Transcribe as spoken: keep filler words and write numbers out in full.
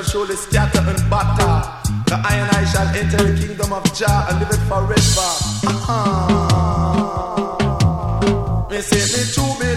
surely scatter and batter. The iron I shall enter the kingdom of Jah and live it forever. Uh-huh. Me say me to be